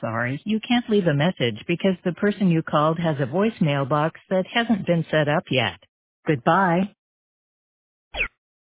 sorry, you can't leave a message because the person you called has a voicemail box that hasn't been set up yet. Goodbye.